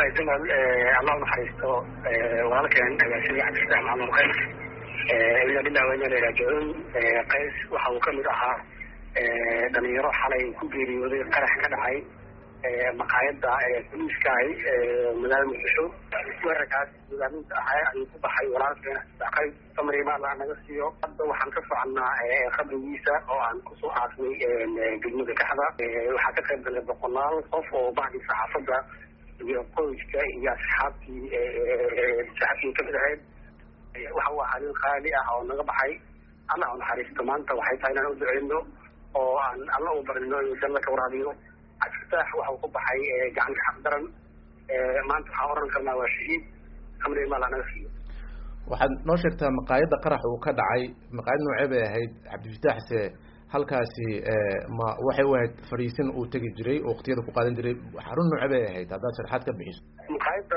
tahay Jamal Allah naxariisto walaalkeen agaasiga Cabdisalaam Maxamed Qays ila bilaa wayna raajicun Qays waxa uu kamid ahaa dhalinyaro xalay ku geeriyooday qarax ka dhacay maqaayada booliiska magaalada Muqdisho wararkaas nidaamka ayuu ku baxay walaalkeen Qays tamriima la naga siiyo hadda waxaan ka soconaa qabrigiisa oo aan ku soo aasnay degmada Kaxda waxa ka qayb galay boqolaal qof oo bacdi saxaafada iyo qoyska iyo asxaabtii saxafiyiin ka mid ahayd waxa uu ahaa qaali ah oo naga baxay Allah uu naxariisto maanta waxay tahay inaan u duceyno oo aan Allah u barino jannada ka waraabiyo Cabdisalaam waxa uu ku baxay gacan xaq daran maanta waxaan oran karnaa waa shahiid kamri ma lana fiyo waxaad noo sheegtaa maqaayada qarax uu ka dhacay maqaayad noocee bay ahayd Cabdisalaam halkaasi ma waxay ahayd fariisin uu tagi jiray oo waqtiyada ku qaadan jiray xarun noocee bay ahayd haddaad sharaxaad ka bixiso maqaayada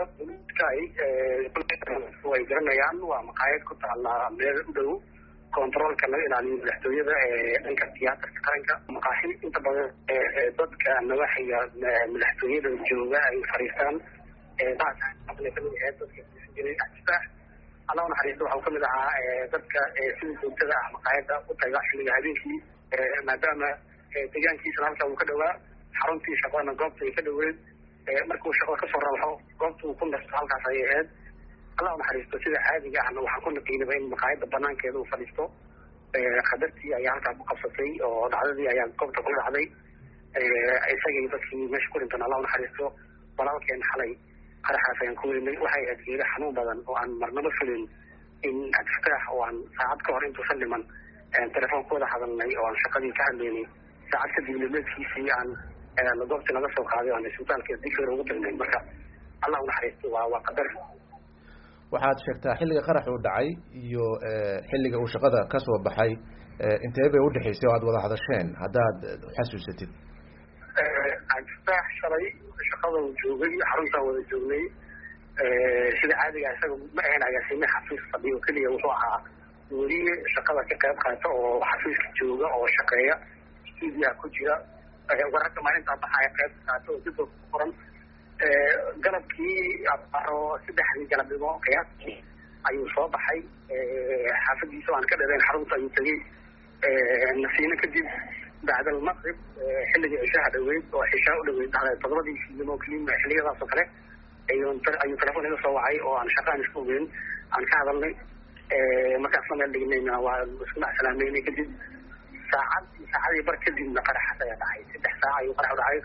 way garanayaan waa maqaayad ku taala meel u dhow controlka laga ilaaliyo madaxtooyada dhanka tiyaatarka qaranka maqaaxi inta badan dadka nawaxiga madaxtooyada jooga ay fariistaan taas qabla kamid ah dadka jiray Cabdisalaam Allah naxariisto waxa uu kamid ahaa dadka sidii joogtada ah maqaayada u taga xilliga habeenkii maadaama deegaankiisa halka uu ka dhawaa xaruntii shaqada goobta ay ka dhaweyd markuu shaqo ka soo raaxo goobta uu ku nasto halkaas ay ahayd Allah naxariisto sida caadiga ah waxaan ku naqeynay in maqaayada banaankeeda uu fadhiisto qadartii ayaa halkaas ku qabsatay oo dhacdadii ayaa goobta ku dhacday isagii dadkii meesha ku dhintan Allah naxariisto walaalkeen xalay qaraxaas ayaan ku weynay waxay ahayd geeri xanuun badan oo aan marnaba filin in Cabdisalaam oo aan saacad ka hor intuusan dhiman telefonkooda hadalnay oo aan shaqadii ka hadlaynay saacad kadib leedkiisii aan goobtii laga soo qaaday aan isbitaalka dikir ugu tagnay marka Allah naxariisto waa qadar waxaad sheegtaa xilliga qarax uu dhacay iyo xilliga uu shaqada ka soo baxay intee bay u dhaxaysay oo aad wada hadasheen haddaad xasuusatid Cabdisalaam shalay shaqada uu joogay xarunta wada joognay sida caadiga isaga ma ahayn agaasime xafiis fadhiyo kaliya wuxuu ahaa weliye shaqada ka qayb qaata oo xafiiska jooga oo shaqeeya studio ku jira wararka maalinta baxaya qayb qaata oo dib u qoran galabkii aro saddexdii galabnimo qiyaastii ayuu soo baxay xaafadiisa aan ka dheereen xarunta ayuu tagay nasiina kadib بعد المغرب حلقة عشاء دويد وعشاء دويد على تضربي في الموكلين حلقة ذا صقلة أيون تلفون هذا صوعي وعن شقان شكوبين عن كهذا اللي ما كأصلا اللي قلنا وسمع سلامين كذب ساعات يبركز إن قرح حتى يدعي 6 ساعة يقرح ودعي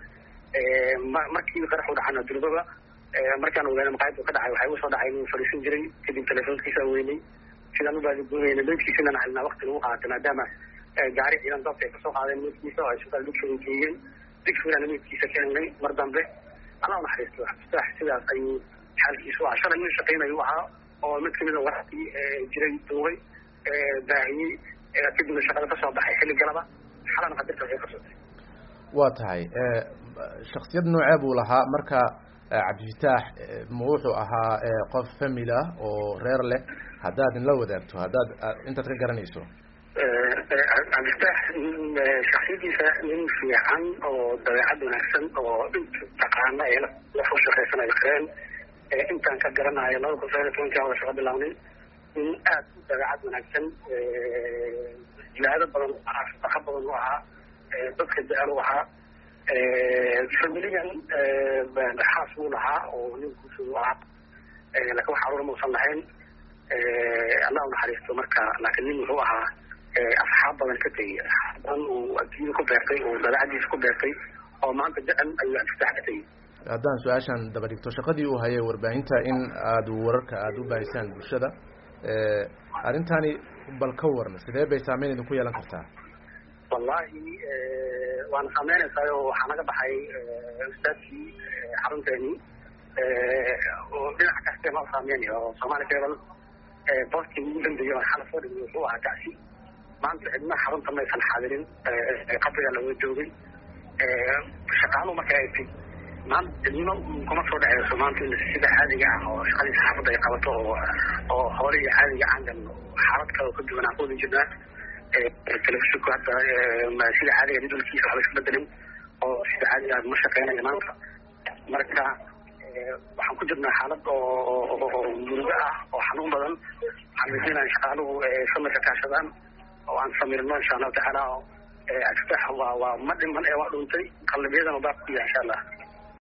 ما كي يقرح ودعنا الدربة ما كانوا ولا مقاعد وقدعي وحيوس ودعي من فريسين جري كذب تلفون كيسويني شلون بعد بقولين اللي كيسنا نحن وقت الوقعة تنادمه gaari ciidan dadka ka soo qaadeen midkiisa oo isbitaal dugsiga digsiga midkiisa keenay mar dambe Allah naxariisto Cabdisalaam sidaas ayuu xaalkiisu ah shalay nin shaqeynayo waxa oo mid kamid ah waqti jiray duubay baahiyay kadib shaqada ka soo baxay xilli galaba xalan qadarka ay qabsatay waa tahay shakhsiyad noocee buu lahaa marka Cabdisalaam ma wuxuu ahaa qof family ah oo reer leh haddaad in la wadaagto haddaad intaad ka garanayso Cabdisalaam shakhsiyadiisa nin fiican oo dabeecad wanaagsan oo taqaana ee la shaqeysanayo qareen intaan ka garanayo 2012 oo shaqo bilawnay in aad u dabeecad wanaagsan jilaado badan shaqo badan u ahaa dadka jecel u ahaa familigan xaas uu lahaa oo ninkiisu ahaa laakiin wax caruur muusan lahayn Allah naxariisto marka laakiin nin wuxuu ahaa asxaab badan ka tagay badan uu adduunka ku beertay oo dabeecadiisa ku beertay oo maanta jecel ayuu Cabdisalaam ka tagay haddaan su-aashan daba dhigto shaqadii uu hayay warbaahinta in aad wararka aad u baahisaan bulshada arrintani bal ka waran sidee bay saameyn idinku yeelan kartaa wallahi waan saameynaysaa oo waxaa naga baxay ustaadkii xarunteeni oo dhinac kasta ma saameynaya oo Soomaali Cable boostkii ugu dambeeyay oo xal soo dhigay wuxuu ahaa taasi maanta cidna xarunta ma aysan xaadirin qabriga laga joogay shaqaaluhu marka ay tahay maanta cidna kuma soo dhacayso maanta in sida caadiga ah oo shaqadii saxaafadda ay qabato oo hawlihii caadiga aan galno xaalad kale oo ka duwan aan ku wada jirnaa telefishinka hadda sida caadiga jadwalkiisa waxba iska bedelin oo sida caadiga ma shaqeynayo maanta marka waxaan ku jirnaa xaalad oo murugo ah oo xanuun badan waxaan rajaynayaa shaqaaluhu samirka kaashadaan oo aan samirno insha allahu tacaala cabdifitaax waa ma dhiman ee waa dhuntay qalbiyadana baa ku yahay insha allah